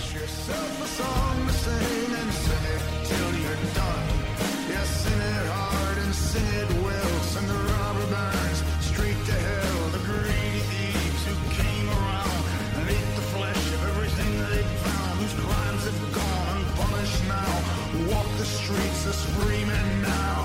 yourself a song to sing and sing it till you're done. Yeah, sing it hard and sing it well. Sing the robber barons straight to hell. The greedy thieves who came around and ate the flesh of everything they found. Whose crimes have gone unpunished now. Walk the streets as free men now.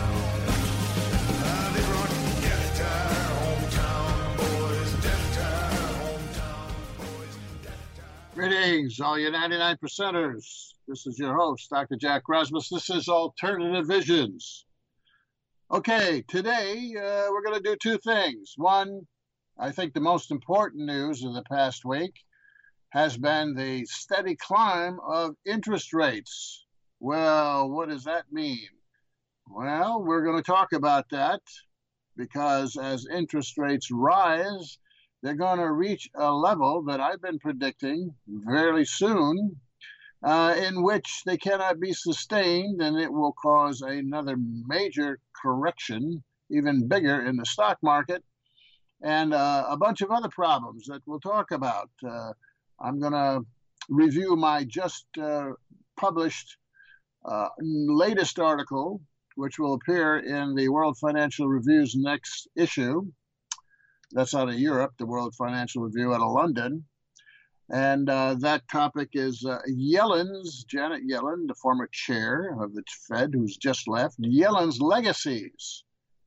They brought death to our hometown, boys. Death to our hometown, boys. Death to our... Greetings, all you 99 percenters. This is your host, Dr. Jack Rasmus. This is Alternative Visions. Okay, today we're going to do two things. One, I think the most important news of the past week has been the steady climb of interest rates. Well, what does that mean? Well, we're going to talk about that because as interest rates rise, they're going to reach a level that I've been predicting very soon, in which they cannot be sustained, and it will cause another major correction, even bigger in the stock market, and a bunch of other problems that we'll talk about. I'm going to review my just published latest article, which will appear in the World Financial Review's next issue. That's out of Europe, the World Financial Review out of London. And that topic is Janet Yellen, the former chair of the Fed, who's just left, Yellen's legacies.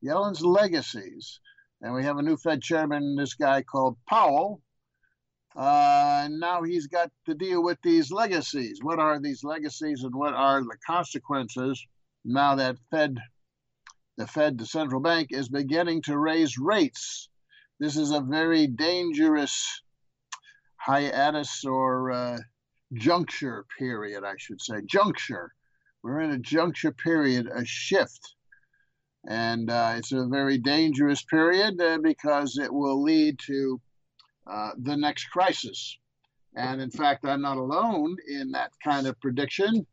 And we have a new Fed chairman, this guy called Powell. And now he's got to deal with these legacies. What are these legacies and what are the consequences now that the central bank, is beginning to raise rates? This is a very dangerous hiatus or juncture period, I should say. Juncture. We're in a juncture period, a shift. And it's a very dangerous period because it will lead to the next crisis. And in fact, I'm not alone in that kind of prediction.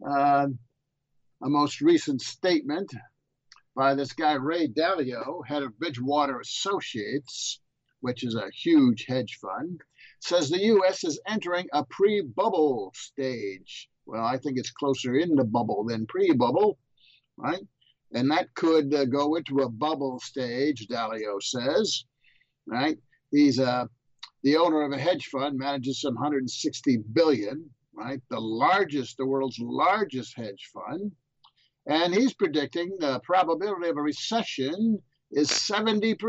A most recent statement by this guy, Ray Dalio, head of Bridgewater Associates, which is a huge hedge fund, says the U.S. is entering a pre-bubble stage. Well, I think it's closer in the bubble than pre-bubble, right? And that could go into a bubble stage, Dalio says, right? He's the owner of a hedge fund, manages some $160 billion, right? The world's largest hedge fund. And he's predicting the probability of a recession is 70%.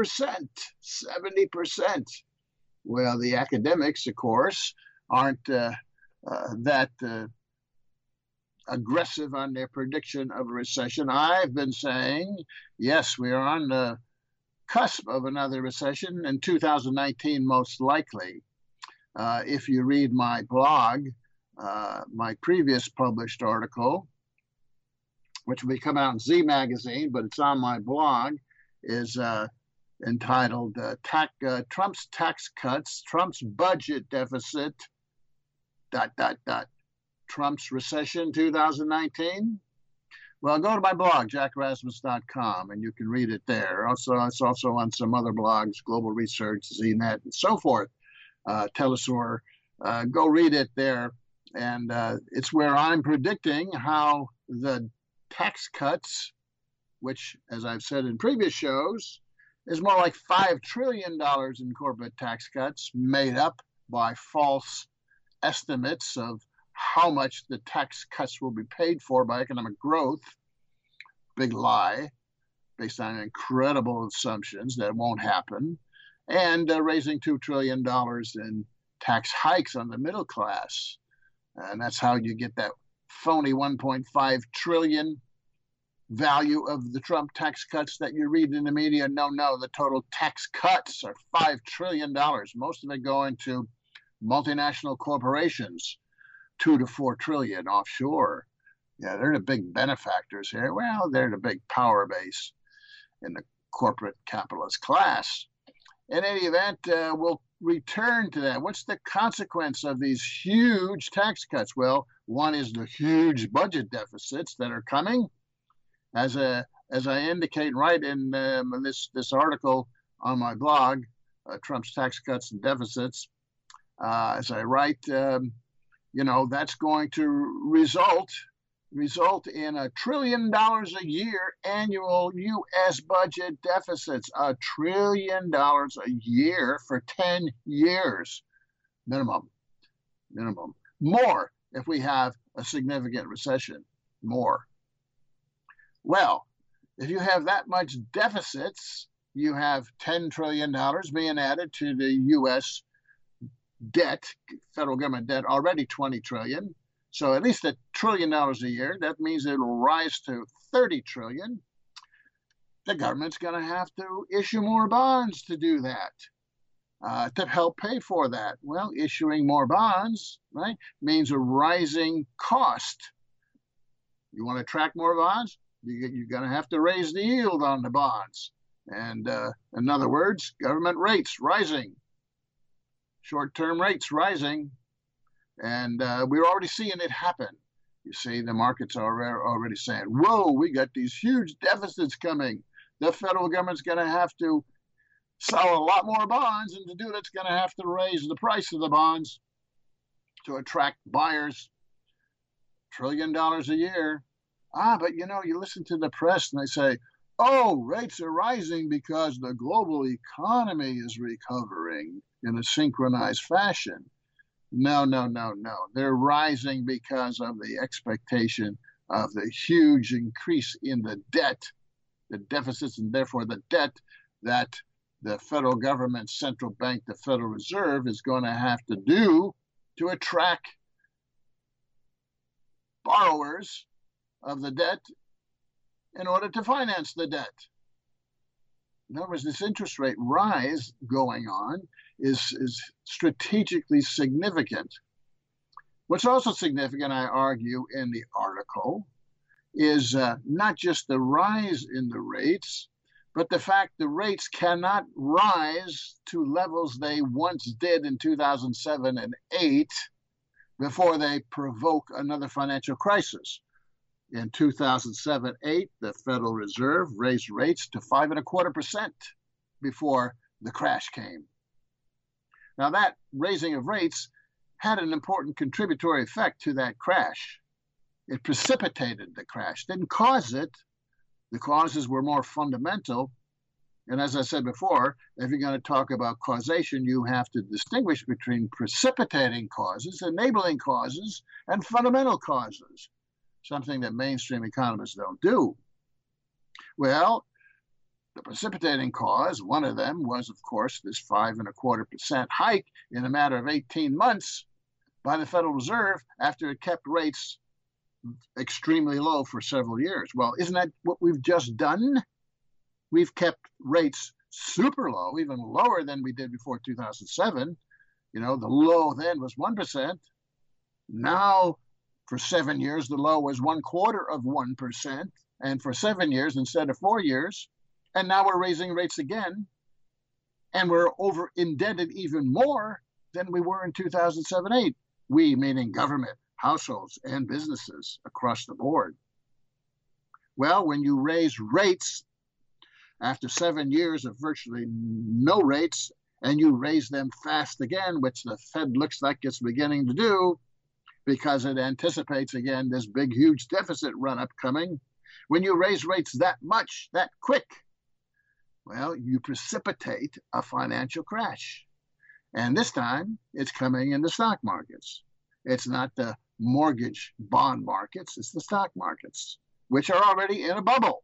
70%. Well, the academics, of course, aren't that aggressive on their prediction of a recession. I've been saying, yes, we are on the cusp of another recession in 2019, most likely. If you read my blog, my previous published article, which will be coming out in Z Magazine, but it's on my blog, is entitled Trump's Tax Cuts, Trump's Budget Deficit, ... Trump's Recession 2019. Well, go to my blog, jackrasmus.com, and you can read it there. Also, it's also on some other blogs, Global Research, ZNet, and so forth, Telesur. Go read it there. And it's where I'm predicting how the tax cuts, which, as I've said in previous shows, is more like $5 trillion in corporate tax cuts made up by false estimates of how much the tax cuts will be paid for by economic growth. Big lie, based on incredible assumptions that won't happen, and raising $2 trillion in tax hikes on the middle class. And that's how you get that phony $1.5 trillion value of the Trump tax cuts that you read in the media. No, the total tax cuts are $5 trillion, most of it going to multinational corporations, 2 to 4 trillion offshore. Yeah, they're the big benefactors here. Well, they're the big power base in the corporate capitalist class. In any event, we'll return to that. What's the consequence of these huge tax cuts? Well, one is the huge budget deficits that are coming. As I indicate right in this article on my blog, Trump's Tax Cuts and Deficits, as I write, that's going to result in $1 trillion a year annual U.S. budget deficits. $1 trillion a year for 10 years minimum. More if we have a significant recession. More. Well, if you have that much deficits, you have $10 trillion being added to the U.S. debt, federal government debt, already $20 trillion. So at least $1 trillion a year. That means it'll rise to $30 trillion. The government's going to have to issue more bonds to do that, to help pay for that. Well, issuing more bonds, right, means a rising cost. You want to attract more bonds? You're going to have to raise the yield on the bonds. And in other words, government rates rising, short-term rates rising. And we're already seeing it happen. You see, the markets are already saying, whoa, we got these huge deficits coming. The federal government's going to have to sell a lot more bonds, and to do that, it's going to have to raise the price of the bonds to attract buyers. $1 trillion a year. But you listen to the press and they say, oh, rates are rising because the global economy is recovering in a synchronized fashion. No. They're rising because of the expectation of the huge increase in the debt, the deficits, and therefore the debt that the federal government, central bank, the Federal Reserve is going to have to do to attract borrowers of the debt in order to finance the debt. In other words, this interest rate rise going on is strategically significant. What's also significant, I argue, in the article is not just the rise in the rates, but the fact the rates cannot rise to levels they once did in 2007 and 8 before they provoke another financial crisis. In 2007-8, the Federal Reserve raised rates to 5.25% before the crash came. Now, that raising of rates had an important contributory effect to that crash. It precipitated the crash, didn't cause it. The causes were more fundamental. And as I said before, if you're going to talk about causation, you have to distinguish between precipitating causes, enabling causes, and fundamental causes, something that mainstream economists don't do. Well, the precipitating cause, one of them was, of course, this 5.25% hike in a matter of 18 months by the Federal Reserve after it kept rates extremely low for several years. Well, isn't that what we've just done? We've kept rates super low, even lower than we did before 2007. The low then was 1%. Now, for 7 years, the low was 0.25%. And for 7 years instead of 4 years. And now we're raising rates again. And we're over indebted even more than we were in 2007-8. We, meaning government, households, and businesses across the board. Well, when you raise rates after 7 years of virtually no rates, and you raise them fast again, which the Fed looks like it's beginning to do, because it anticipates, again, this big, huge deficit run-up coming. When you raise rates that much, that quick, well, you precipitate a financial crash. And this time, it's coming in the stock markets. It's not the mortgage bond markets, it's the stock markets, which are already in a bubble.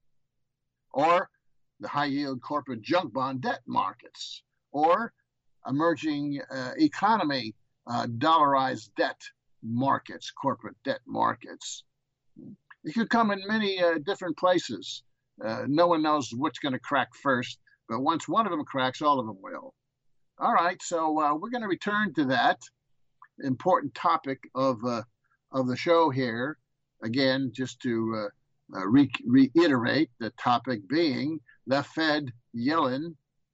Or the high-yield corporate junk bond debt markets, or emerging economy dollarized debt markets, corporate debt markets. It could come in many different places. No one knows what's going to crack first, but once one of them cracks, all of them will. All right, so we're going to return to that important topic of the show here. Again, just to reiterate, the topic being the Fed, Yellen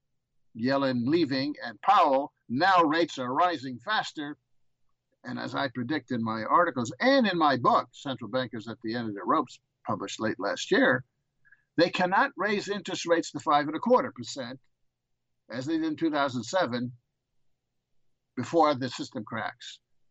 leaving, and Powell. Now rates are rising faster. And as I predict in my articles and in my book, Central Bankers at the End of the Ropes, published late last year, they cannot raise interest rates to 5.25%, as they did in 2007, before the system cracks.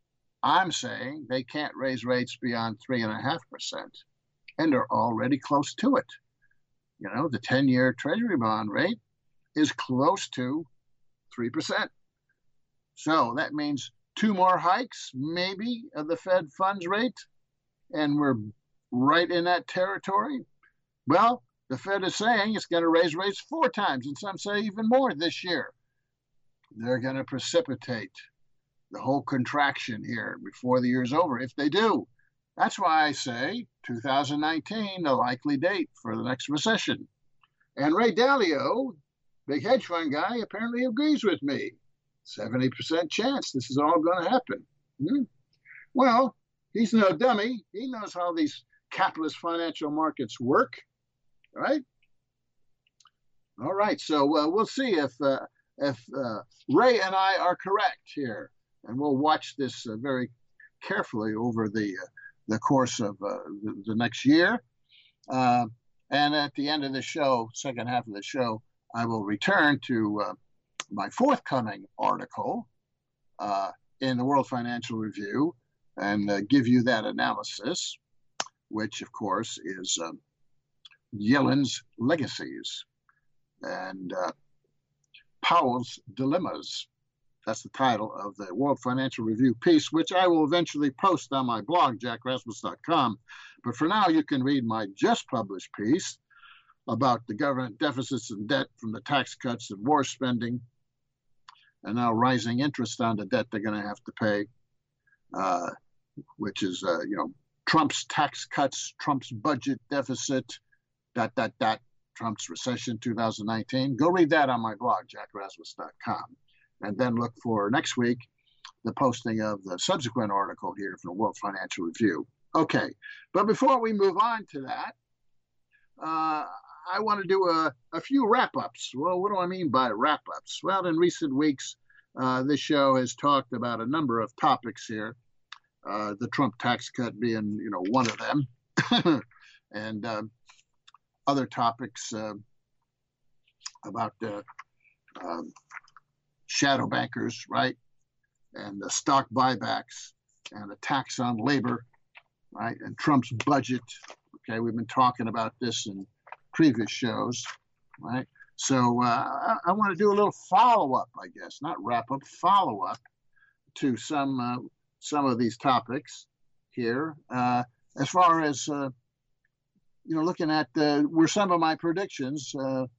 I'm saying they can't raise rates beyond 3.5%, and they're already close to it. You know, the 10-year Treasury bond rate is close to 3%. So that means 2 more hikes, maybe, of the Fed funds rate, and we're right in that territory. Well, the Fed is saying it's going to raise rates 4 times, and some say even more this year. They're going to precipitate the whole contraction here before the year's over, if they do. That's why I say 2019, the likely date for the next recession. And Ray Dalio, big hedge fund guy, apparently agrees with me. 70% chance this is all going to happen. Well, he's no dummy. He knows how these capitalist financial markets work, right? All right, so we'll see if Ray and I are correct here, and we'll watch this very carefully over the course of the next year. And at the end of the show, second half of the show, I will return to my forthcoming article in the World Financial Review and give you that analysis, which, of course, is Yellen's Legacies and Powell's Dilemmas. That's the title of the World Financial Review piece, which I will eventually post on my blog, jackrasmus.com. But for now, you can read my just published piece about the government deficits and debt from the tax cuts and war spending, and now rising interest on the debt they're going to have to pay, which is, Trump's tax cuts, Trump's budget deficit, ... Trump's recession 2019. Go read that on my blog, jackrasmus.com. And then look for next week the posting of the subsequent article here from the World Financial Review. Okay, but before we move on to that, I want to do a few wrap-ups. Well, what do I mean by wrap-ups? Well, in recent weeks, this show has talked about a number of topics here, the Trump tax cut being, one of them, and other topics about shadow bankers, right? And the stock buybacks and the tax on labor, right? And Trump's budget. Okay, we've been talking about this in previous shows, right? So I want to do a little follow-up, I guess, not wrap-up, follow-up to some of these topics here. As far as, looking at were some of my predictions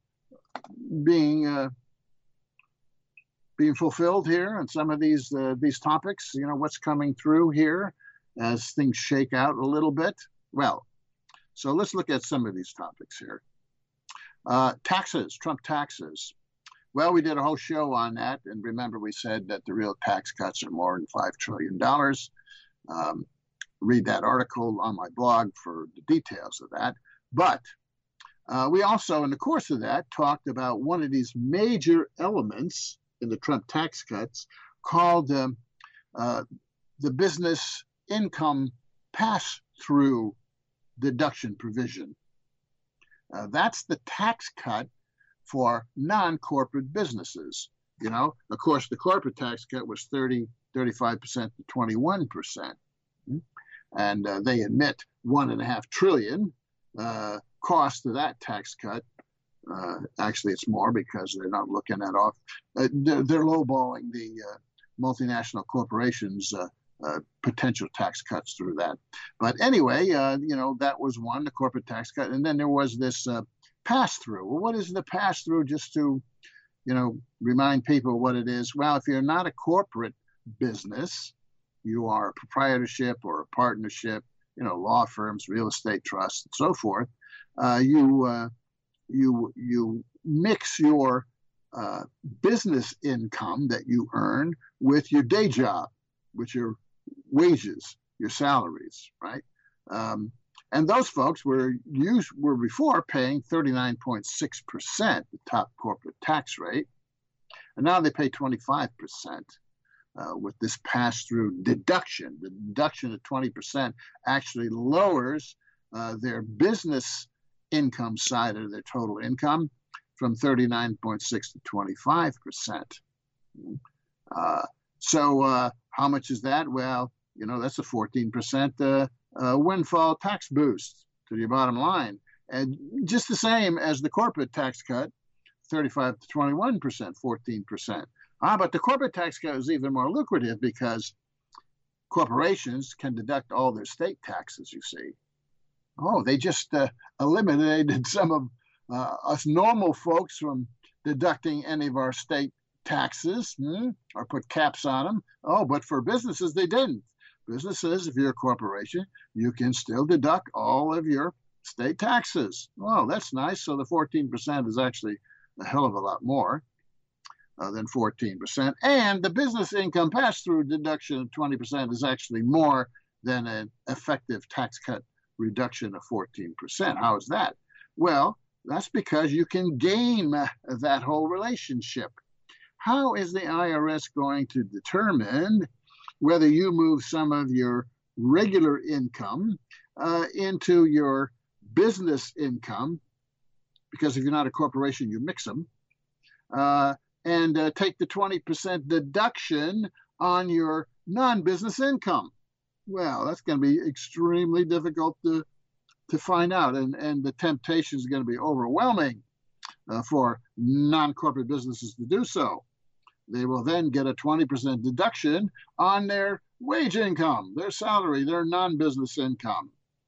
being fulfilled here on some of these topics, what's coming through here as things shake out a little bit. Well, so let's look at some of these topics here. Taxes, Trump taxes. Well, we did a whole show on that, and remember we said that the real tax cuts are more than $5 trillion. Read that article on my blog for the details of that. But we also, in the course of that, talked about one of these major elements in the Trump tax cuts called the business income pass-through deduction provision. That's the tax cut for non-corporate businesses. Of course, the corporate tax cut was 35% to 21%. And they admit $1.5 trillion cost of that tax cut. Actually, it's more because they're not looking at off. They're lowballing the multinational corporations' potential tax cuts through that. But anyway, that was one, the corporate tax cut. And then there was this pass-through. Well, what is the pass-through? Just to, remind people what it is. Well, if you're not a corporate business, you are a proprietorship or a partnership, law firms, real estate trusts, and so forth. You mix your business income that you earn with your day job, with your wages, your salaries, right? And those folks were before paying 39.6%, the top corporate tax rate, and now they pay 25%. With this pass-through deduction. The deduction of 20% actually lowers their business income side of their total income from 39.6 to 25%. So how much is that? Well, That's a 14% windfall tax boost to your bottom line. And just the same as the corporate tax cut, 35 to 21%, 14%. But the corporate tax cut is even more lucrative because corporations can deduct all their state taxes, you see. They just eliminated some of us normal folks from deducting any of our state taxes or put caps on them. But for businesses, they didn't. Businesses, if you're a corporation, you can still deduct all of your state taxes. That's nice. So the 14% is actually a hell of a lot more than 14%. And the business income pass-through deduction of 20% is actually more than an effective tax cut reduction of 14%. How is that? Well, that's because you can game that whole relationship. How is the IRS going to determine whether you move some of your regular income into your business income? Because if you're not a corporation, you mix them, and take the 20% deduction on your non-business income. Well, that's going to be extremely difficult to find out, and the temptation is going to be overwhelming for non-corporate businesses to do so. They will then get a 20% deduction on their wage income, their salary, their non-business income.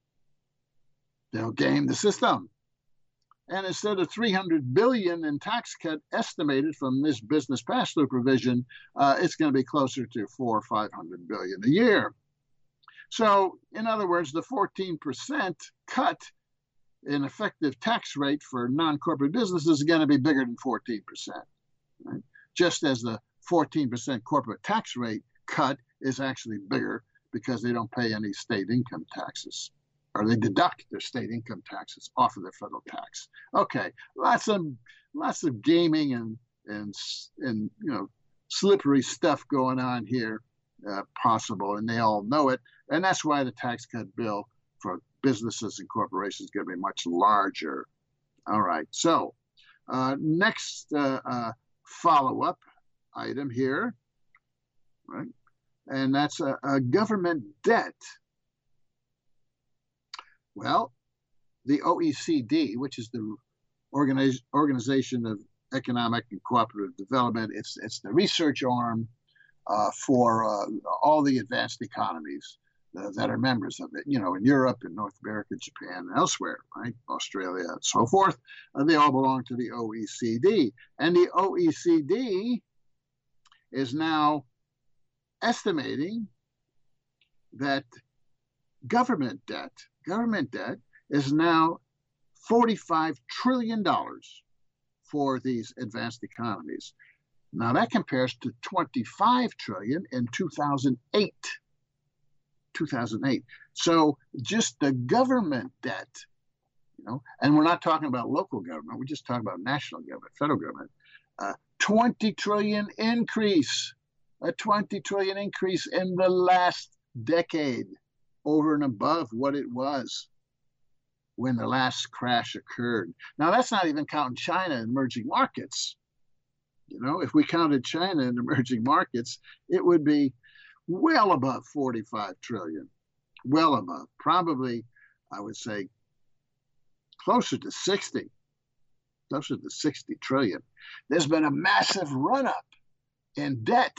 They'll game the system. And instead of $300 billion in tax cut estimated from this business pass-through provision, it's going to be closer to $400 or $500 billion a year. So, in other words, the 14% cut in effective tax rate for non-corporate businesses is going to be bigger than 14%. Right? Just as the 14% corporate tax rate cut is actually bigger because they don't pay any state income taxes, or they deduct their state income taxes off of their federal tax. Okay, lots of gaming and slippery stuff going on here, possible, and they all know it. And that's why the tax cut bill for businesses and corporations is going to be much larger. All right, so next follow-up item here, right? And that's a government debt. Well, the OECD, which is the Organization of Economic and Cooperative Development, it's the research arm for all the advanced economies that are members of it, in Europe, in North America, Japan, and elsewhere, right? Australia, and so forth. They all belong to the OECD. And the OECD is now estimating that government debt is now $45 trillion for these advanced economies. Now that compares to $25 trillion in 2008. So just the government debt, and we're not talking about local government, we're just talking about national government, federal government, 20 trillion increase, a 20 trillion increase in the last decade over and above what it was when the last crash occurred. Now that's not even counting China and emerging markets. If we counted China and emerging markets, it would be well above 45 trillion, well above, probably, I would say, closer to 60 trillion. There's been a massive run-up in debt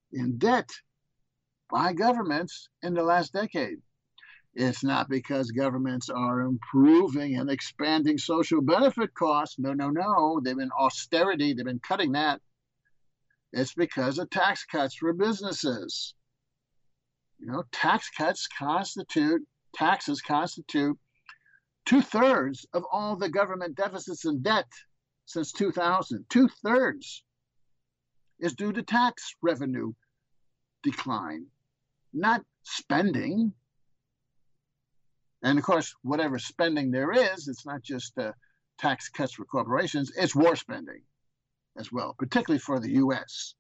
by governments in the last decade. It's not because governments are improving and expanding social benefit costs. No. They've been austerity. They've been cutting that. It's because of tax cuts for businesses. Taxes constitute 2/3 of all the government deficits and debt since 2000. 2/3 is due to tax revenue decline, not spending. And of course, whatever spending there is, it's not just tax cuts for corporations, it's war spending as well, particularly for the U.S.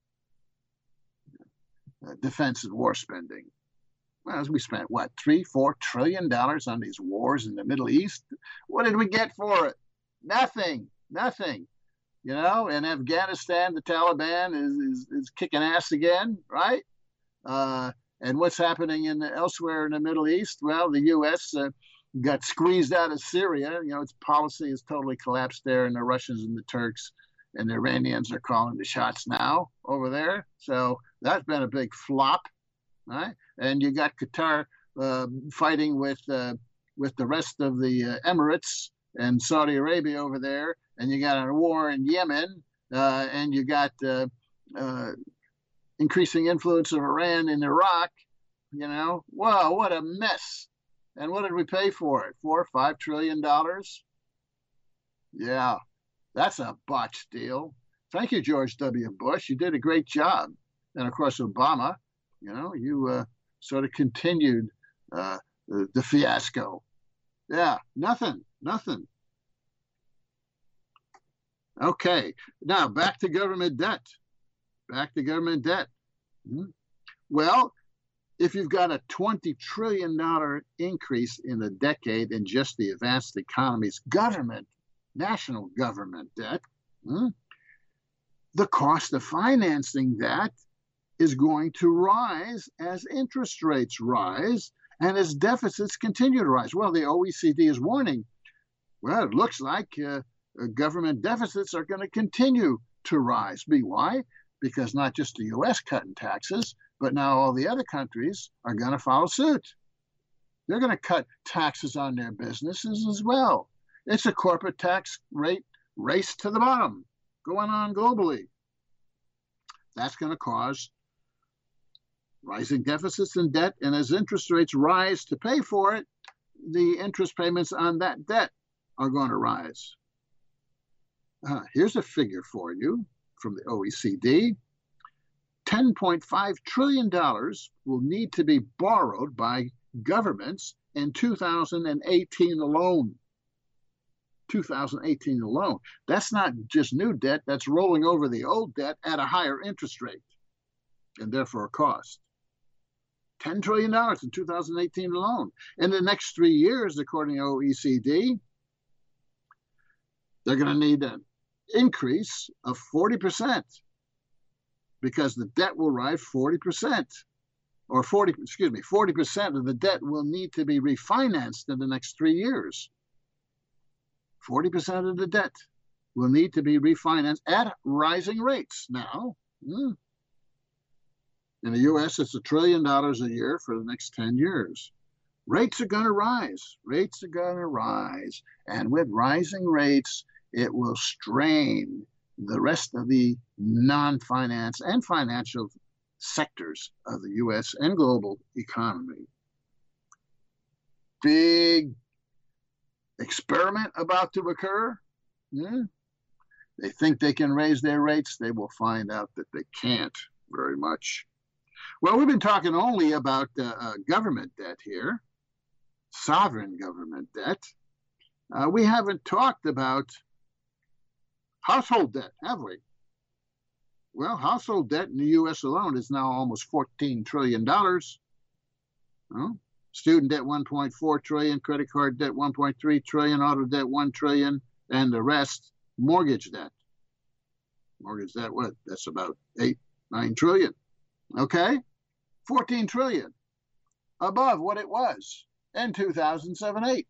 Defense and war spending. Well, we spent, $3-4 trillion on these wars in the Middle East? What did we get for it? Nothing. In Afghanistan, the Taliban is kicking ass again, right? And what's happening elsewhere in the Middle East? Well, the U.S. Got squeezed out of Syria. Its policy has totally collapsed there, and the Russians and the Turks and the Iranians are calling the shots now over there. So that's been a big flop, right? And you got Qatar fighting with the rest of the Emirates and Saudi Arabia over there, and you got a war in Yemen, and you got increasing influence of Iran in Iraq. Wow, what a mess! And what did we pay for it? $4-5 trillion? Yeah, that's a botched deal. Thank you, George W. Bush. You did a great job. And of course, Obama, you sort of continued the fiasco. Yeah, nothing. Okay, now back to government debt. Well, if you've got a $20 trillion increase in a decade in just the advanced economy's national government debt, the cost of financing that is going to rise as interest rates rise and as deficits continue to rise. Well, the OECD is warning, well, it looks like government deficits are going to continue to rise. Why? Because not just the U.S. cutting taxes, but now all the other countries are going to follow suit. They're going to cut taxes on their businesses as well. It's a corporate tax rate race to the bottom going on globally. That's going to cause rising deficits and debt, and as interest rates rise to pay for it, the interest payments on that debt are going to rise. Here's a figure for you from the OECD. $10.5 trillion will need to be borrowed by governments in 2018 alone. 2018 alone. That's not just new debt, that's rolling over the old debt at a higher interest rate and therefore a cost. $10 trillion in 2018 alone. In the next 3 years, according to OECD, they're going to need an increase of 40%. Because the debt will rise 40%, or 40% of the debt will need to be refinanced in the next 3 years. 40% of the debt will need to be refinanced at rising rates now. In the U.S., it's $1 trillion a year for the next 10 years. Rates are going to rise. And with rising rates, it will strain the rest of the non-finance and financial sectors of the U.S. and global economy. Big experiment about to occur. They think they can raise their rates. They will find out that they can't very much. Well, we've been talking only about government debt here, sovereign government debt. We haven't talked about household debt, have we? Well, household debt in the U.S. alone is now almost $14 trillion. Student debt, $1.4 trillion, credit card debt, $1.3 trillion, auto debt, $1 trillion, and the rest, mortgage debt. Mortgage debt, what? That's about $8-9 trillion. Okay? $14 trillion, above what it was in 2007-8.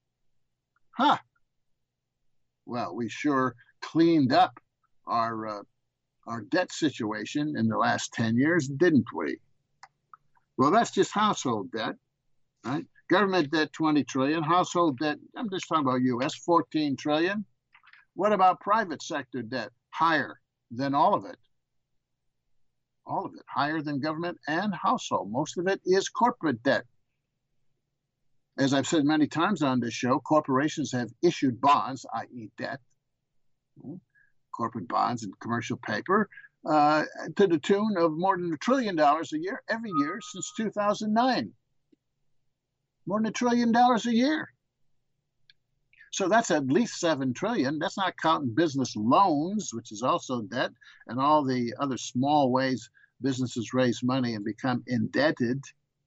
Well, we sure cleaned up our debt situation in the last 10 years, didn't we? Well, that's just household debt, right? Government debt, $20 trillion. Household debt, I'm just talking about U.S., $14 trillion. What about private sector debt? Higher than all of it. All of it, higher than government and household. Most of it is corporate debt. As I've said many times on this show, corporations have issued bonds, i.e. debt, corporate bonds and commercial paper, to the tune of more than $1 trillion a year, every year since 2009. More than $1 trillion a year. So that's at least $7 trillion. That's not counting business loans, which is also debt, and all the other small ways businesses raise money and become indebted.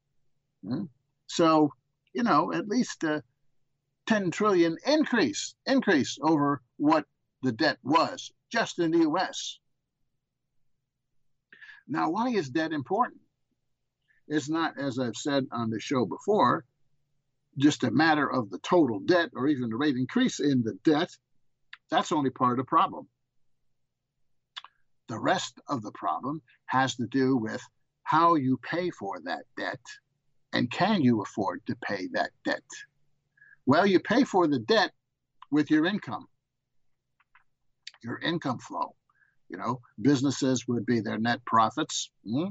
So, at least a $10 trillion increase over what the debt was just in the U.S. Now, why is debt important? it's not, as I've said on the show before, just a matter of the total debt or even the rate increase in the debt. That's only part of the problem. The rest of the problem has to do with how you pay for that debt, and can you afford to pay that debt? Well, you pay for the debt with your income flow. You know, businesses would be their net profits.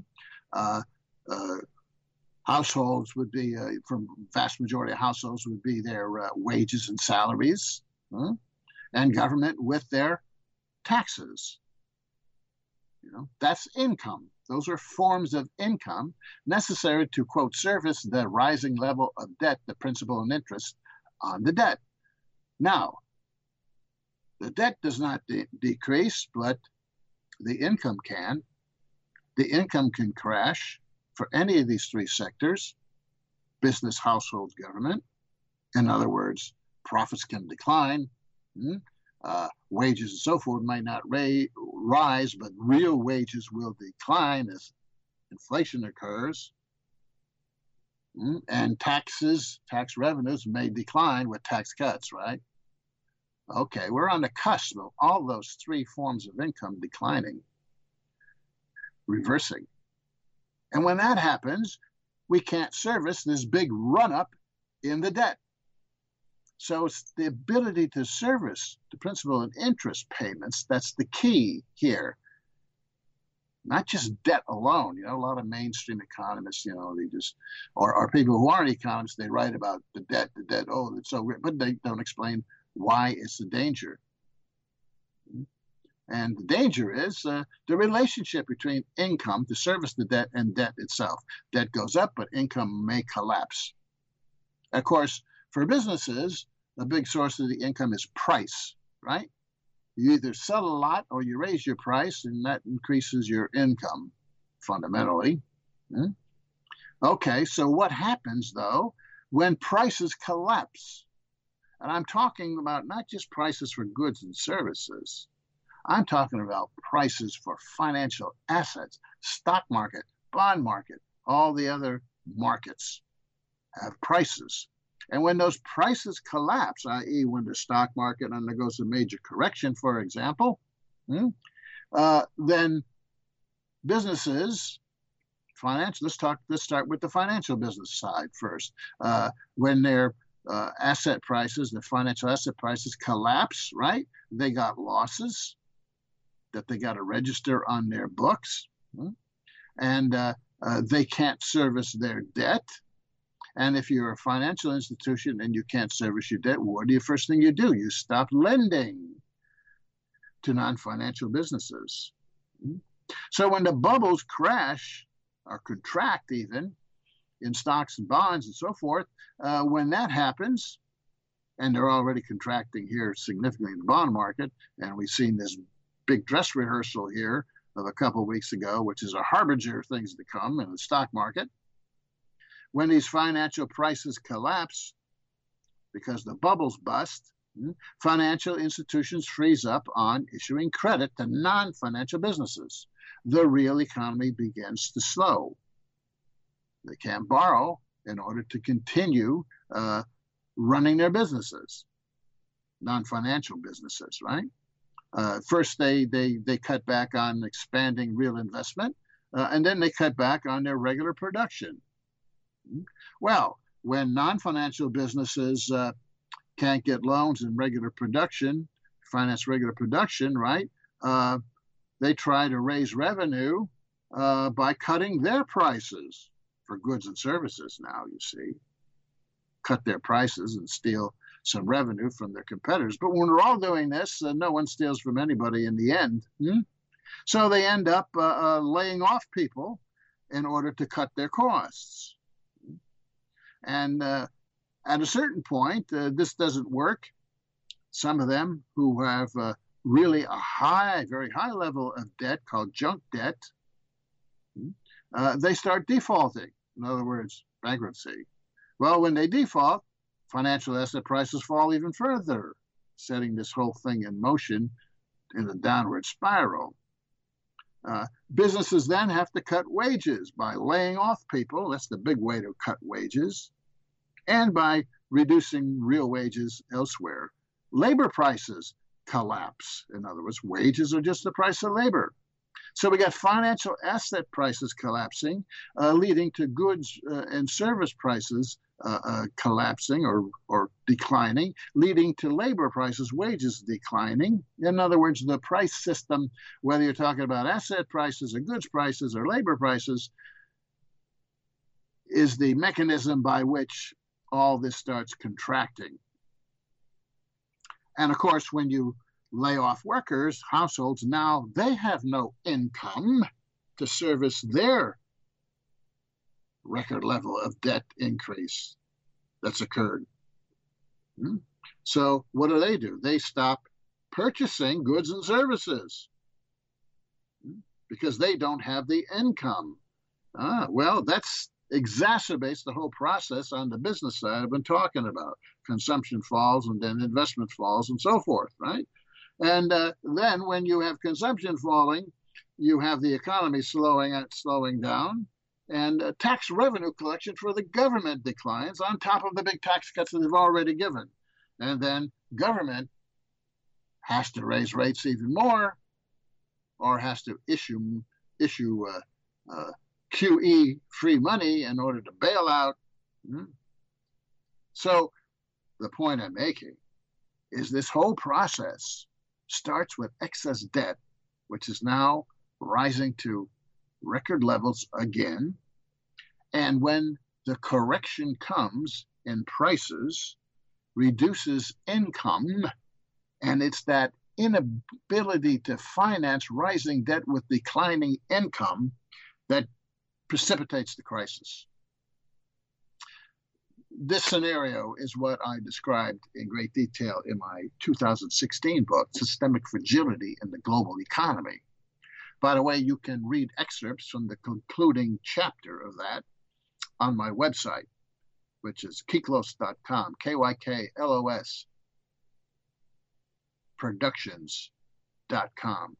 Households would be, from vast majority of households, would be their wages and salaries, and government with their taxes. You know, that's income. Those are forms of income necessary to, quote, service the rising level of debt, the principal and interest on the debt. Now, the debt does not decrease, but the income can. The income can crash for any of these three sectors: business, household, government. In other words, profits can decline. Wages and so forth might not rise, but real wages will decline as inflation occurs. And tax revenues may decline with tax cuts, right? Okay, we're on the cusp of all those three forms of income declining, reversing. And when that happens, we can't service this big run-up in the debt. So it's the ability to service the principal and interest payments that's the key here. Not just debt alone. You know, a lot of mainstream economists, you know, they just, or people who aren't economists, they write about the debt, oh, it's so weird, but they don't explain why it's a danger. And the danger is the relationship between income to service the debt and debt itself. Debt goes up, but income may collapse. Of course, for businesses, a big source of the income is price, right? You either sell a lot or you raise your price, and that increases your income fundamentally. Okay, so what happens, though, when prices collapse? And I'm talking about not just prices for goods and services. I'm talking about prices for financial assets, stock market, bond market, all the other markets have prices. And when those prices collapse, i.e. when the stock market undergoes a major correction, for example, then businesses, let's start with the financial business side first. When their asset prices, the financial asset prices collapse, right? They got losses that they got to register on their books, and they can't service their debt. And if you're a financial institution and you can't service your debt, what do you first thing you do? You stop lending to non-financial businesses. So when the bubbles crash or contract even in stocks and bonds and so forth, when that happens, and they're already contracting here significantly in the bond market, and we've seen this big dress rehearsal here of a couple of weeks ago, which is a harbinger of things to come in the stock market. When these financial prices collapse because the bubbles bust, financial institutions freeze up on issuing credit to non-financial businesses. The real economy begins to slow. They can't borrow in order to continue running their businesses, non-financial businesses, right? First, they cut back on expanding real investment, and then they cut back on their regular production. Well, when non-financial businesses can't get loans in regular production, finance regular production, right? They try to raise revenue by cutting their prices for goods and services now, you see. Cut their prices and steal some revenue from their competitors. But when we're all doing this, no one steals from anybody in the end. So they end up laying off people in order to cut their costs. And at a certain point, this doesn't work. Some of them who have really a very high level of debt called junk debt, they start defaulting. In other words, bankruptcy. Well, when they default, financial asset prices fall even further, setting this whole thing in motion in a downward spiral. Businesses then have to cut wages by laying off people. That's the big way to cut wages, and by reducing real wages elsewhere. Labor prices collapse. In other words, wages are just the price of labor. So we got financial asset prices collapsing, leading to goods and service prices collapsing or declining, leading to labor prices, wages declining. In other words, the price system, whether you're talking about asset prices or goods prices or labor prices, is the mechanism by which all this starts contracting. And of course, when you lay off workers, households, now they have no income to service their record level of debt increase that's occurred. So what do? They stop purchasing goods and services because they don't have the income. Well, that exacerbates the whole process on the business side I've been talking about. Consumption falls and then investment falls and so forth, right? And then when you have consumption falling, you have the economy slowing down, and tax revenue collection for the government declines on top of the big tax cuts that they've already given. And then government has to raise rates even more, or has to issue QE free money in order to bail out. So the point I'm making is this whole process starts with excess debt, which is now rising to record levels again. And when the correction comes in prices, reduces income, and it's that inability to finance rising debt with declining income that precipitates the crisis. This scenario is what I described in great detail in my 2016 book, Systemic Fragility in the Global Economy. By the way, you can read excerpts from the concluding chapter of that on my website, which is kyklos.com, KYKLOS, productions.com,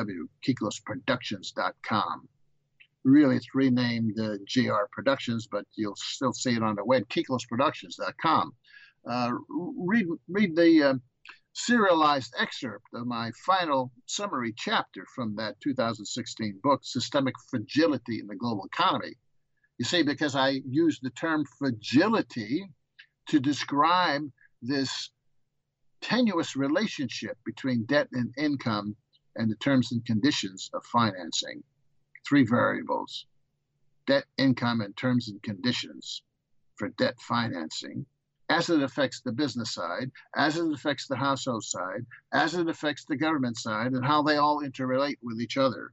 www.kyklosproductions.com. Really, it's renamed GR Productions, but you'll still see it on the web, kykosproductions.com. Read the serialized excerpt of my final summary chapter from that 2016 book, Systemic Fragility in the Global Economy. You see, because I used the term fragility to describe this tenuous relationship between debt and income and the terms and conditions of financing. Three variables: debt, income, and terms and conditions for debt financing, as it affects the business side, as it affects the household side, as it affects the government side, and how they all interrelate with each other.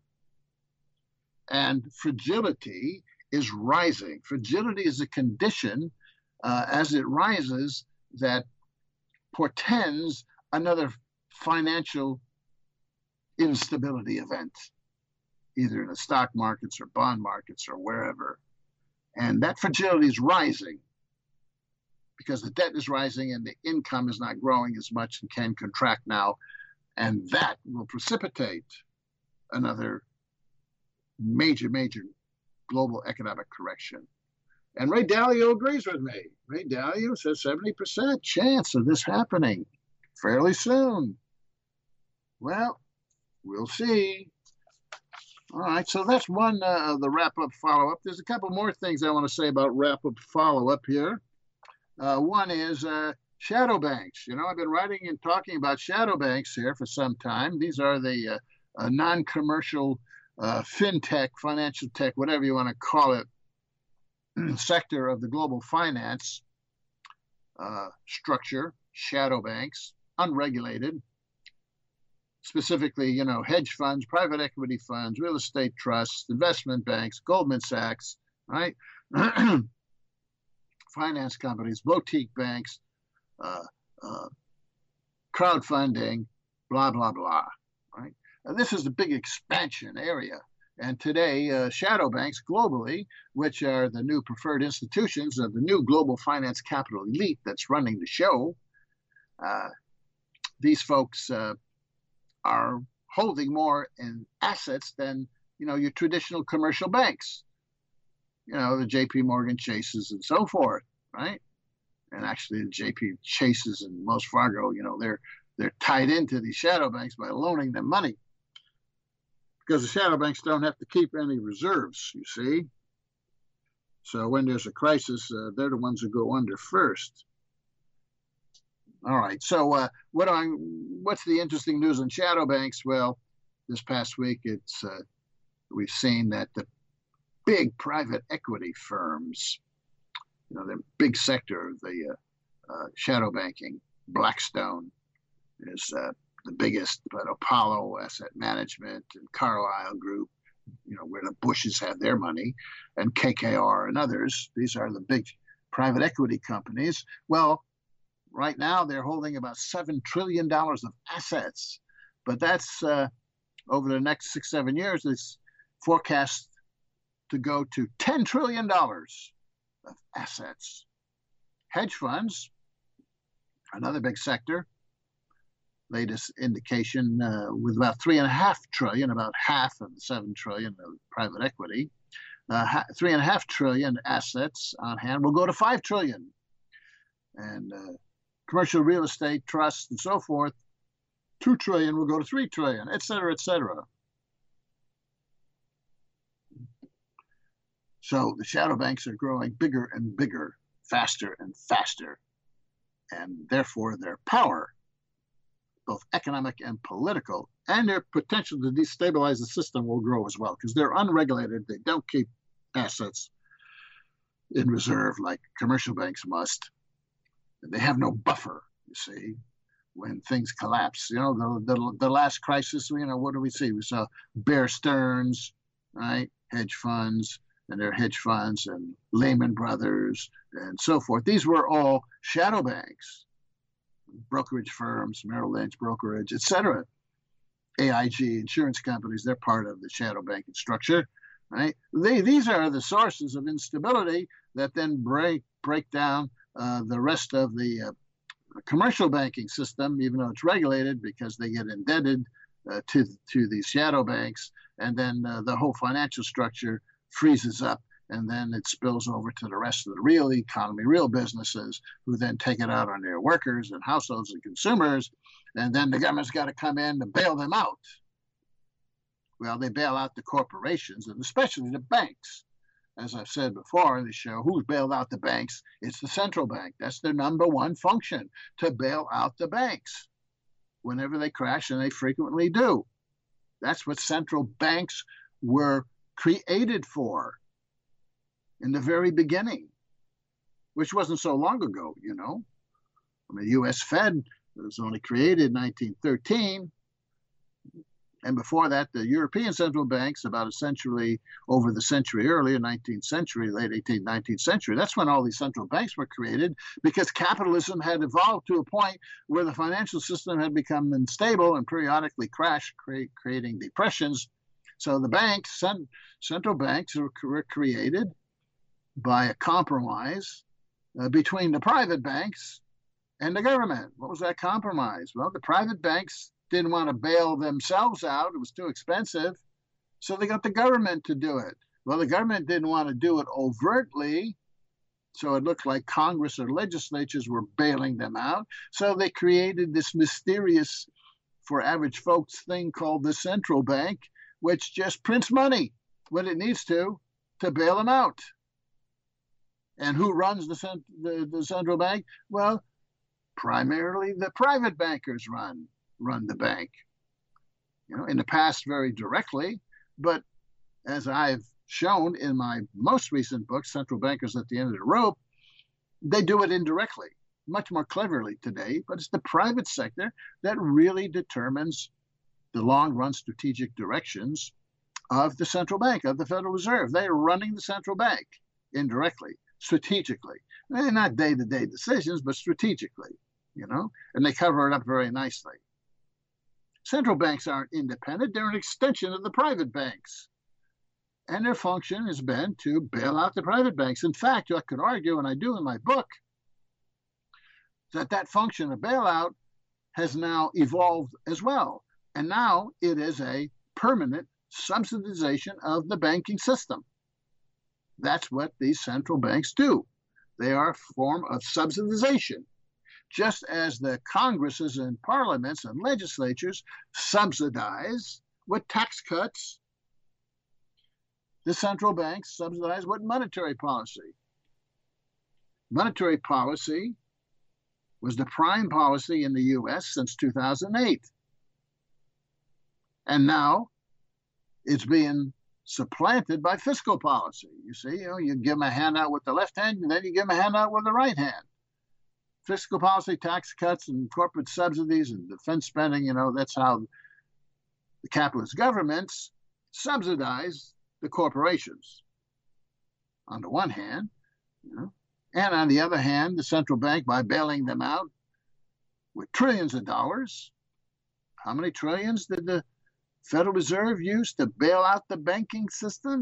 And fragility is rising. Fragility is a condition, as it rises, that portends another financial instability event, either in the stock markets or bond markets or wherever. And that fragility is rising because the debt is rising and the income is not growing as much and can contract now. And that will precipitate another major global economic correction. And Ray Dalio agrees with me. Ray Dalio says 70% chance of this happening fairly soon. Well, we'll see. All right, so that's one of the wrap-up follow-up. There's a couple more things I want to say about wrap-up follow-up here. One is shadow banks. You know, I've been writing and talking about shadow banks here for some time. These are the non-commercial fintech, financial tech, whatever you want to call it, sector of the global finance structure, shadow banks, unregulated. Specifically, you know, hedge funds, private equity funds, real estate trusts, investment banks, Goldman Sachs, right? Finance companies, boutique banks, crowdfunding, blah, blah, blah, right? And this is a big expansion area. And today, shadow banks globally, which are the new preferred institutions of the new global finance capital elite that's running the show, these folks are holding more in assets than your traditional commercial banks, the J.P. Morgan Chases and so forth, right? And actually, the J.P. Chases and Wells Fargo, they're tied into these shadow banks by loaning them money, because the shadow banks don't have to keep any reserves, you see. So when there's a crisis, they're the ones who go under first. All right. So what's the interesting news on shadow banks? Well, this past week, we've seen that the big private equity firms, the big sector of the shadow banking, Blackstone is the biggest, but Apollo Asset Management and Carlyle Group, where the Bushes had their money, and KKR and others. These are the big private equity companies. Well, right now they're holding about $7 trillion of assets, but that's over the next 6-7 years, it's forecast to go to $10 trillion of assets. Hedge funds, another big sector, latest indication with about $3.5 trillion, about half of the $7 trillion of private equity, $3.5 trillion assets on hand will go to $5 trillion. And commercial real estate trusts and so forth, $2 trillion will go to $3 trillion, et cetera, et cetera. So the shadow banks are growing bigger and bigger, faster and faster, and therefore their power, both economic and political, and their potential to destabilize the system will grow as well, because they're unregulated. They don't keep assets in reserve like commercial banks must. They have no buffer, you see, when things collapse. The last crisis, what do we see? We saw Bear Stearns, right? Hedge funds, and their hedge funds, and Lehman Brothers, and so forth. These were all shadow banks, brokerage firms, Merrill Lynch brokerage, etc. AIG insurance companies, they're part of the shadow banking structure, right? These are the sources of instability that then break down the rest of the commercial banking system, even though it's regulated, because they get indebted to these shadow banks, and then the whole financial structure freezes up, and then it spills over to the rest of the real economy, real businesses, who then take it out on their workers and households and consumers, and then the government's got to come in to bail them out. Well, they bail out the corporations, and especially the banks. As I've said before in the show, who's bailed out the banks? It's the central bank. That's their number one function, to bail out the banks whenever they crash, and they frequently do. That's what central banks were created for in the very beginning, which wasn't so long ago, The U.S. Fed was only created in 1913. And before that, the European central banks, about a century over the century earlier, 19th century, late 18th, 19th century, that's when all these central banks were created, because capitalism had evolved to a point where the financial system had become unstable and periodically crashed, creating depressions. So the banks, central banks, were created by a compromise between the private banks and the government. What was that compromise? Well, the private banks didn't want to bail themselves out. It was too expensive. So they got the government to do it. Well, the government didn't want to do it overtly, so it looked like Congress or legislatures were bailing them out. So they created this mysterious, for average folks, thing called the central bank, which just prints money when it needs to bail them out. And who runs the central bank? Well, primarily the private bankers run the bank. In the past very directly, but as I've shown in my most recent book, Central Bankers at the End of the Rope, they do it indirectly, much more cleverly today, but it's the private sector that really determines the long-run strategic directions of the central bank, of the Federal Reserve. They are running the central bank indirectly, strategically. They're not day-to-day decisions, but strategically, and they cover it up very nicely. Central banks aren't independent. They're an extension of the private banks. And their function has been to bail out the private banks. In fact, I could argue, and I do in my book, that function of bailout has now evolved as well. And now it is a permanent subsidization of the banking system. That's what these central banks do. They are a form of subsidization, just as the Congresses and parliaments and legislatures subsidize with tax cuts. The central banks subsidize with monetary policy. Monetary policy was the prime policy in the U.S. since 2008. And now it's being supplanted by fiscal policy. You see, you give them a handout with the left hand, and then you give them a handout with the right hand. Fiscal policy, tax cuts, and corporate subsidies and defense spending, that's how the capitalist governments subsidize the corporations on the one hand, and on the other hand, the central bank, by bailing them out with trillions of dollars. How many trillions did the Federal Reserve use to bail out the banking system?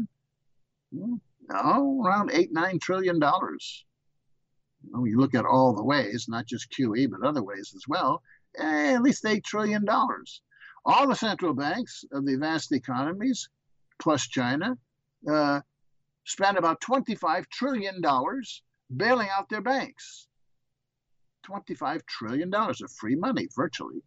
Around $8-9 trillion. You look at all the ways, not just QE, but other ways as well, at least $8 trillion. All the central banks of the advanced economies, plus China, spent about $25 trillion bailing out their banks. $25 trillion of free money, virtually.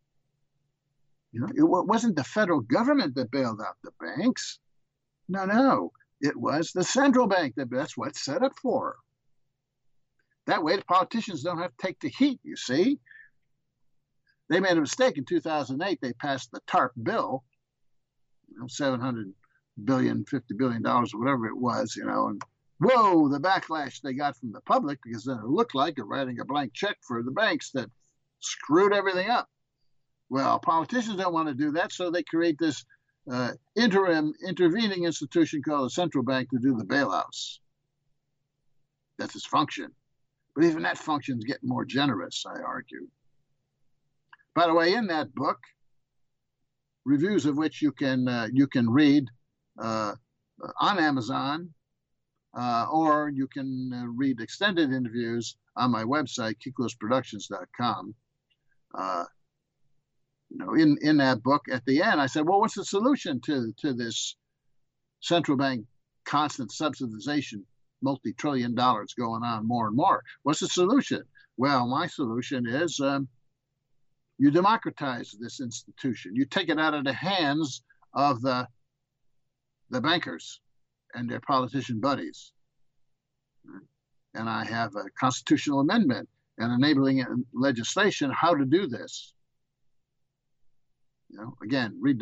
It wasn't the federal government that bailed out the banks. No. It was the central bank. That's what it's set up for. That way, the politicians don't have to take the heat, you see. They made a mistake in 2008. They passed the TARP bill, $700 billion, $50 billion, or whatever it was, and whoa, the backlash they got from the public, because then it looked like they're writing a blank check for the banks that screwed everything up. Well, politicians don't want to do that, so they create this intervening institution called the central bank to do the bailouts. That's its function. But even that function is getting more generous, I argue. By the way, in that book, reviews of which you can read on Amazon, or you can read extended interviews on my website, kikosproductions.com. In that book, at the end, I said, well, what's the solution to this central bank constant subsidization, multi-trillion dollars going on more and more? What's the solution? Well, my solution is you democratize this institution. You take it out of the hands of the bankers and their politician buddies. And I have a constitutional amendment and enabling legislation how to do this. Again, read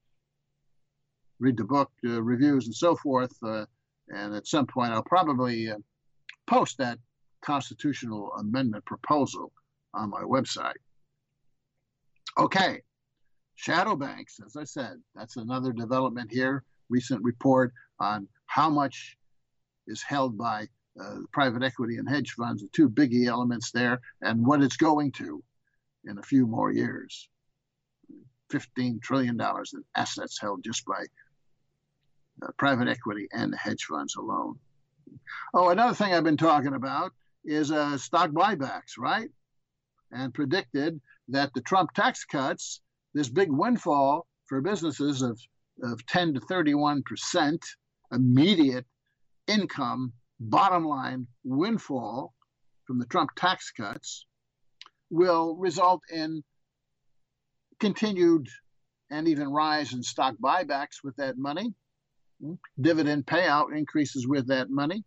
the book, reviews, and so forth. And at some point, I'll probably post that constitutional amendment proposal on my website. Okay, shadow banks, as I said, that's another development here. Recent report on how much is held by private equity and hedge funds, the two biggie elements there, and what it's going to in a few more years. $15 trillion in assets held just by private equity and the hedge funds alone. Oh, another thing I've been talking about is stock buybacks, right? And predicted that the Trump tax cuts, this big windfall for businesses of 10 to 31% immediate income, bottom line windfall from the Trump tax cuts, will result in continued and even rise in stock buybacks with that money. Dividend payout increases with that money.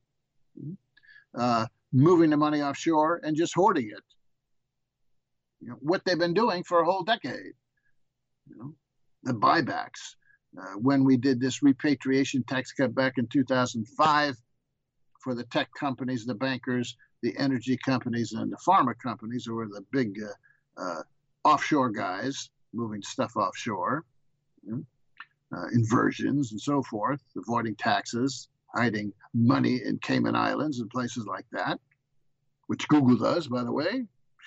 Moving the money offshore and just hoarding it. What they've been doing for a whole decade. The buybacks. When we did this repatriation tax cut back in 2005 for the tech companies, the bankers, the energy companies, and the pharma companies, who were the big offshore guys moving stuff offshore, inversions and so forth, avoiding taxes, hiding money in Cayman Islands and places like that, which Google does, by the way.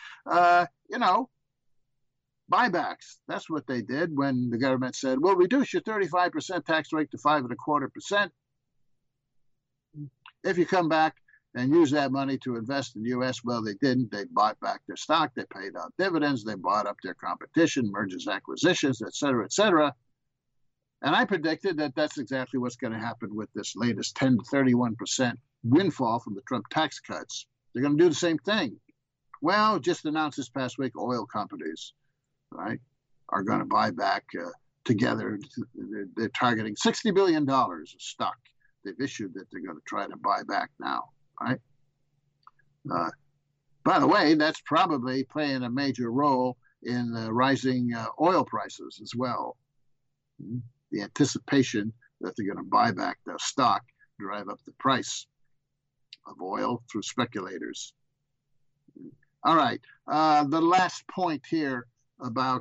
Buybacks. That's what they did when the government said, we'll reduce your 35% tax rate to 5.25%. If you come back and use that money to invest in the U.S., well, they didn't. They bought back their stock. They paid out dividends. They bought up their competition, mergers, acquisitions, et cetera, et cetera. And I predicted that that's exactly what's going to happen with this latest 10 to 31% windfall from the Trump tax cuts. They're going to do the same thing. Well, just announced this past week, oil companies, right, are going to buy back together. They're targeting $60 billion of stock they've issued that they're going to try to buy back now, right? By the way, that's probably playing a major role in rising oil prices as well. The anticipation that they're going to buy back their stock, drive up the price of oil through speculators. All right, the last point here about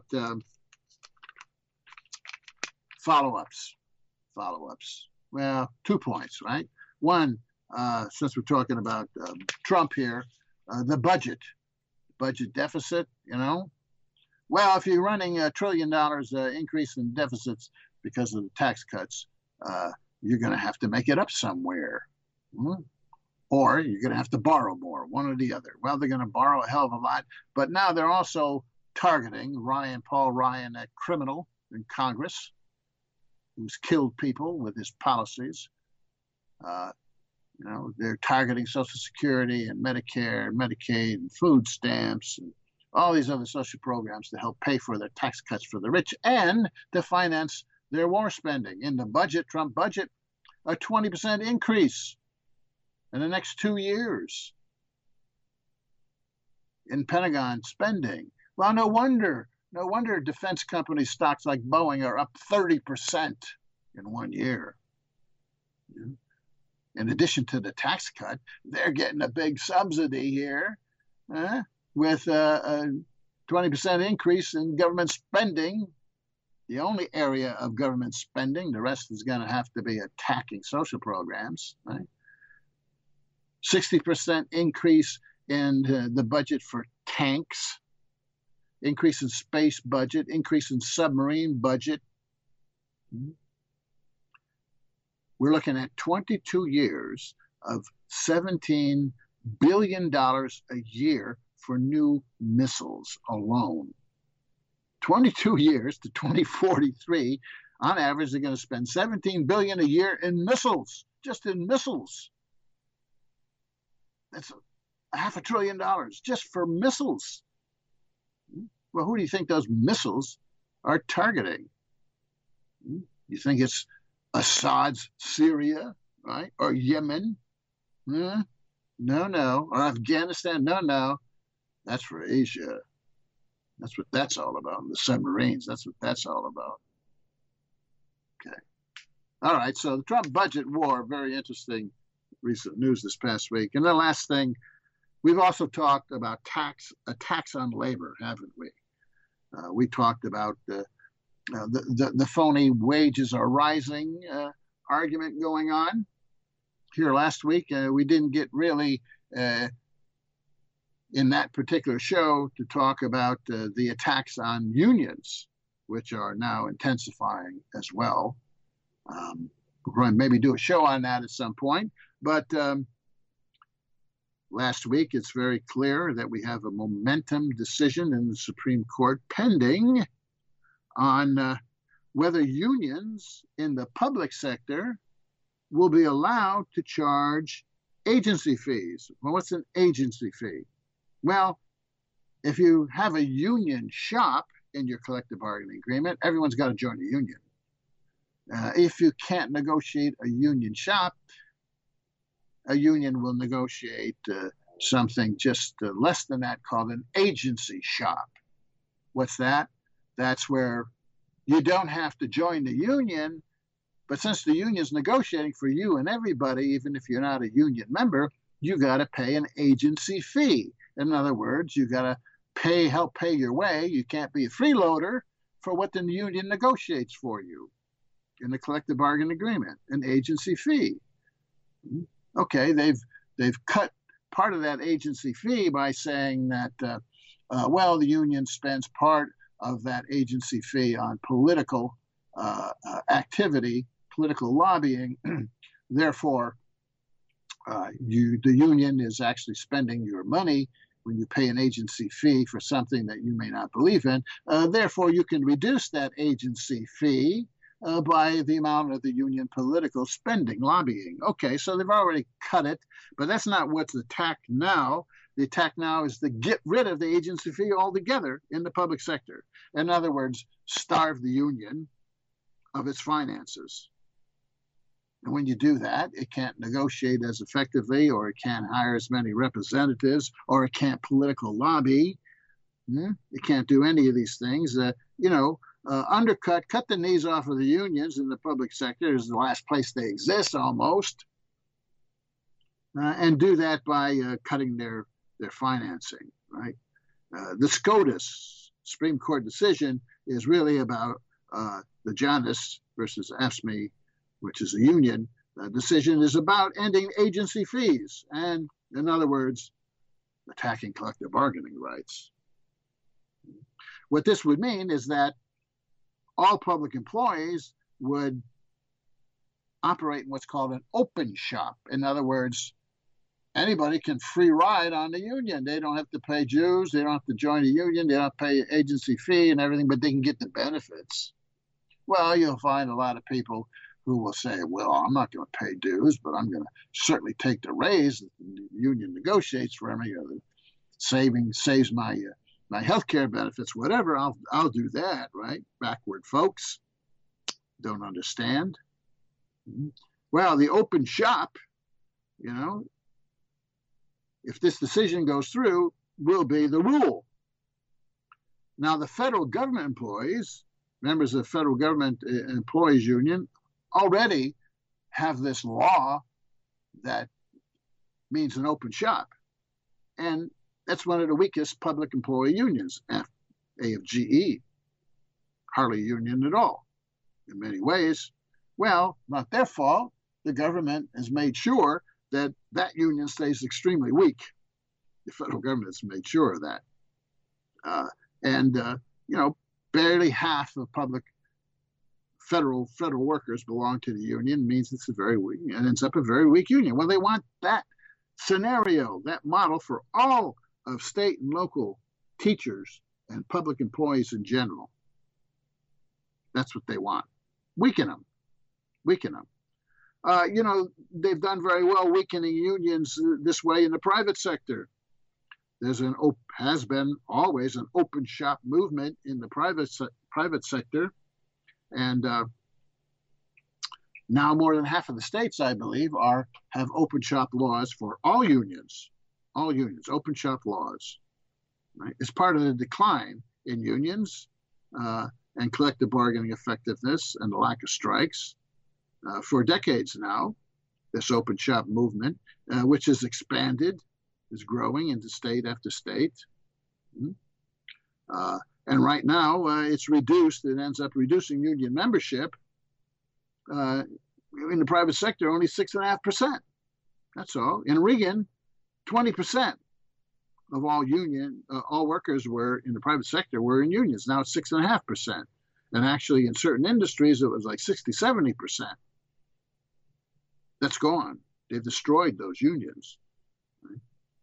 follow-ups. Well, 2 points, right? One, since we're talking about Trump here, the budget deficit, Well, if you're running $1 trillion increase in deficits because of the tax cuts, you're going to have to make it up somewhere. Or you're going to have to borrow more, one or the other. Well, they're going to borrow a hell of a lot, but now they're also targeting Paul Ryan, that criminal in Congress who's killed people with his policies. They're targeting Social Security and Medicare and Medicaid and food stamps and all these other social programs to help pay for their tax cuts for the rich and to finance their war spending. In the budget, Trump budget, a 20% increase in the next 2 years in Pentagon spending. Well, no wonder defense company stocks like Boeing are up 30% in 1 year. In addition to the tax cut, they're getting a big subsidy here with a 20% increase in government spending. The only area of government spending, the rest is going to have to be attacking social programs, right? 60% increase in the budget for tanks, increase in space budget, increase in submarine budget. We're looking at 22 years of $17 billion a year for new missiles alone. 22 years to 2043, on average, they're going to spend $17 billion a year in missiles, just in missiles. That's $500 billion just for missiles. Well, who do you think those missiles are targeting? You think it's Assad's Syria, right? Or Yemen? No. Or Afghanistan? No. That's for Asia. That's what that's all about. The submarines, that's what that's all about. Okay. All right, so the Trump budget war, very interesting recent news this past week. And the last thing, we've also talked about a tax on labor, haven't we? We talked about the phony wages are rising argument going on here last week. We didn't get really in that particular show to talk about the attacks on unions, which are now intensifying as well. We're going to maybe do a show on that at some point. But last week, it's very clear that we have a momentum decision in the Supreme Court pending on whether unions in the public sector will be allowed to charge agency fees. Well, what's an agency fee? Well, if you have a union shop in your collective bargaining agreement, everyone's got to join the union. If you can't negotiate a union shop, a union will negotiate something just less than that called an agency shop. What's that? That's where you don't have to join the union, but since the union's negotiating for you and everybody, even if you're not a union member, you got to pay an agency fee. In other words, you got to help pay your way. You can't be a freeloader for what the union negotiates for you in the collective bargaining agreement, an agency fee. Okay, they've cut part of that agency fee by saying that, the union spends part of that agency fee on political activity, political lobbying. Therefore, the union is actually spending your money when you pay an agency fee for something that you may not believe in. Therefore, you can reduce that agency fee by the amount of the union political spending, lobbying. Okay, so they've already cut it, but that's not what's attacked now. The attack now is to get rid of the agency fee altogether in the public sector. In other words, starve the union of its finances. And when you do that, it can't negotiate as effectively, or it can't hire as many representatives, or it can't political lobby. It can't do any of these things. Cut the knees off of the unions in the public sector is the last place they exist almost, and do that by cutting their financing, right? The SCOTUS Supreme Court decision is really about the Janus versus AFSCME, which is a union decision, is about ending agency fees and, in other words, attacking collective bargaining rights. What this would mean is that all public employees would operate in what's called an open shop. In other words, anybody can free ride on the union. They don't have to pay dues. They don't have to join a union. They don't have to pay agency fee and everything, but they can get the benefits. Well, you'll find a lot of people who will say, well, I'm not going to pay dues, but I'm going to certainly take the raise that the union negotiates for me, or the saves my health care benefits, whatever. I'll do that, right? Backward folks don't understand. Well, the open shop, if this decision goes through, will be the rule. Now, the federal government employees, members of the Federal Government Employees Union, already have this law that means an open shop. And that's one of the weakest public employee unions, AFGE, hardly a union at all in many ways. Well, not their fault. The government has made sure that union stays extremely weak. The federal government has made sure of that. Barely half of federal workers belong to the union. Means it's a very weak, and ends up a very weak union. Well, they want that scenario, that model for all of state and local teachers and public employees in general. That's what they want. Weaken them. They've done very well weakening unions this way in the private sector. Has been always an open shop movement in the private sector, and now more than half of the states, I believe, have open shop laws for all unions, open shop laws. Right? It's part of the decline in unions and collective bargaining effectiveness and the lack of strikes for decades now. This open shop movement, which has expanded, is growing into state after state. And right now, it's reduced. It ends up reducing union membership in the private sector, only 6.5%. That's all. In Reagan, 20% of all workers were in the private sector were in unions. Now it's 6.5%. And actually, in certain industries, it was like 60, 70%. That's gone. They've destroyed those unions. Right?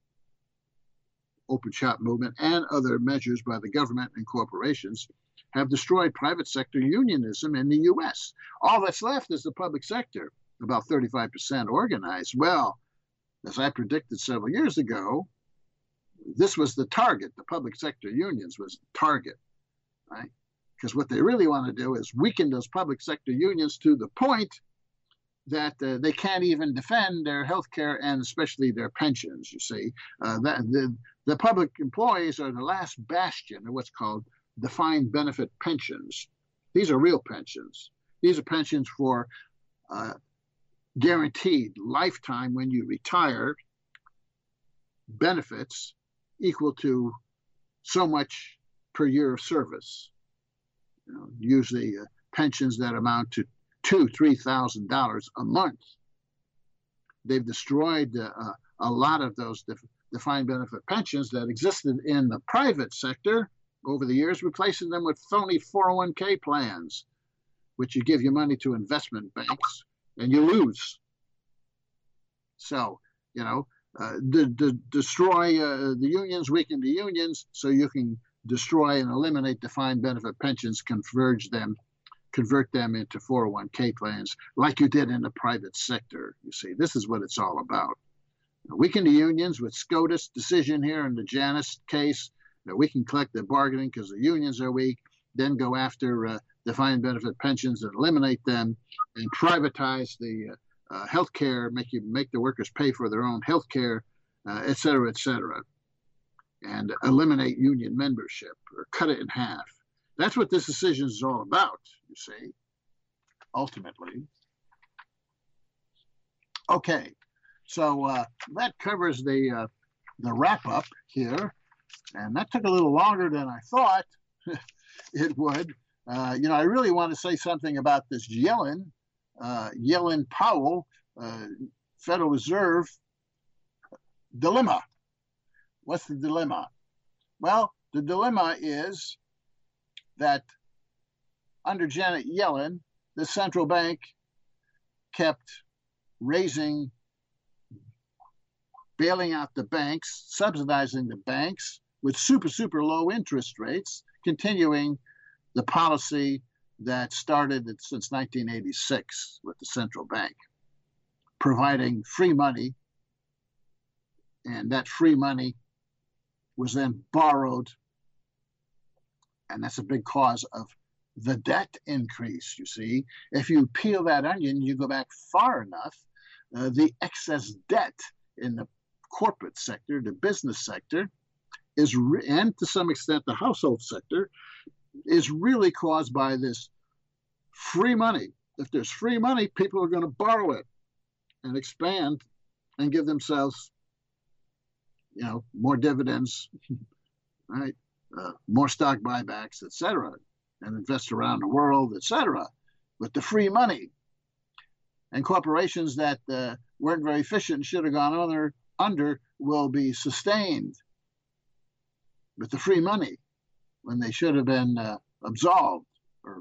Open shop movement and other measures by the government and corporations have destroyed private sector unionism in the U.S. All that's left is the public sector, about 35% organized. Well, as I predicted several years ago, this was the target. The public sector unions was the target, right? Because what they really want to do is weaken those public sector unions to the point that they can't even defend their health care and especially their pensions, you see. The public employees are the last bastion of what's called defined benefit pensions. These are real pensions. These are pensions for guaranteed lifetime when you retire benefits equal to so much per year of service. Usually pensions that amount to $2,000-$3,000 a month. They've destroyed a lot of those defined benefit pensions that existed in the private sector over the years, replacing them with phony 401k plans, which you give your money to investment banks and you lose. So, destroy the unions, weaken the unions, so you can destroy and eliminate defined benefit pensions, converge them convert them into 401k plans like you did in the private sector. You see, this is what it's all about. Weaken the unions with SCOTUS decision here in the Janus case. We can collect the bargaining because the unions are weak, then go after defined benefit pensions and eliminate them, and privatize the health care, make the workers pay for their own health care, et cetera, and eliminate union membership or cut it in half. That's what this decision is all about, you see, ultimately. Okay, so that covers the wrap-up here, and that took a little longer than I thought it would. I really want to say something about this Yellen-Powell Federal Reserve dilemma. What's the dilemma? Well, the dilemma is that under Janet Yellen, the central bank kept bailing out the banks, subsidizing the banks with super low interest rates, continuing the policy that started since 1986 with the central bank, providing free money, and that free money was then borrowed, and that's a big cause of the debt increase, you see. If you peel that onion, you go back far enough, the excess debt in the corporate sector, the business sector, and to some extent the household sector, is really caused by this free money. If there's free money, people are going to borrow it and expand and give themselves, more dividends, right? More stock buybacks, etc., and invest around the world, etc., with the free money. And corporations that weren't very efficient and should have gone under will be sustained with the free money when they should have been absolved or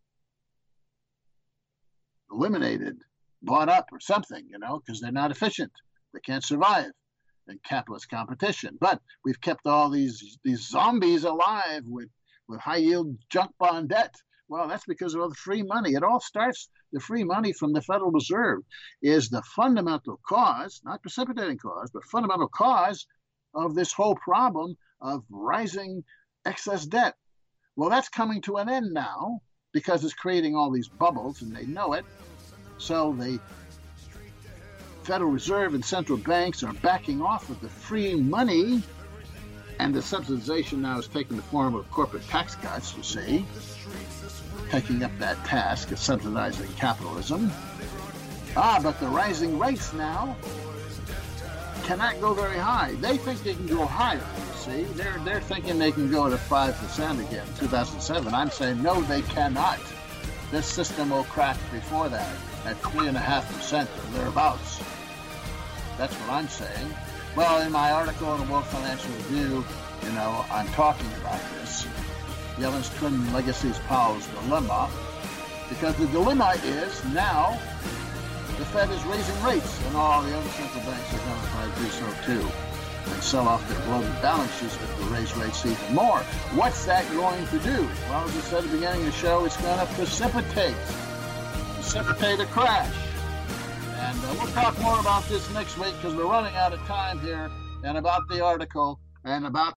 eliminated, bought up or something, because they're not efficient. They can't survive in capitalist competition. But we've kept all these zombies alive with high-yield junk bond debt. Well, that's because of all the free money. It all starts, the free money from the Federal Reserve is the fundamental cause, not precipitating cause, but fundamental cause of this whole problem of rising excess debt. Well, that's coming to an end now because it's creating all these bubbles, and they know it. So the Federal Reserve and central banks are backing off of the free money, and the subsidization now is taking the form of corporate tax cuts, you see, taking up that task of subsidizing capitalism. But the rising rates now cannot go very high. They think they can go higher, you see. They're thinking they can go to 5% again in 2007. I'm saying, no, they cannot. This system will crack before that at 3.5% or thereabouts. That's what I'm saying. Well, in my article in the World Financial Review, I'm talking about this. Yellen's twin legacies, Powell's dilemma. Because the dilemma is now the Fed is raising rates, and all the other central banks are going to try to do so too, and sell off their bloated balance sheets with the raise rates even more. What's that going to do? Well, as I said at the beginning of the show, it's going to precipitate a crash. And we'll talk more about this next week because we're running out of time here, and about the article and about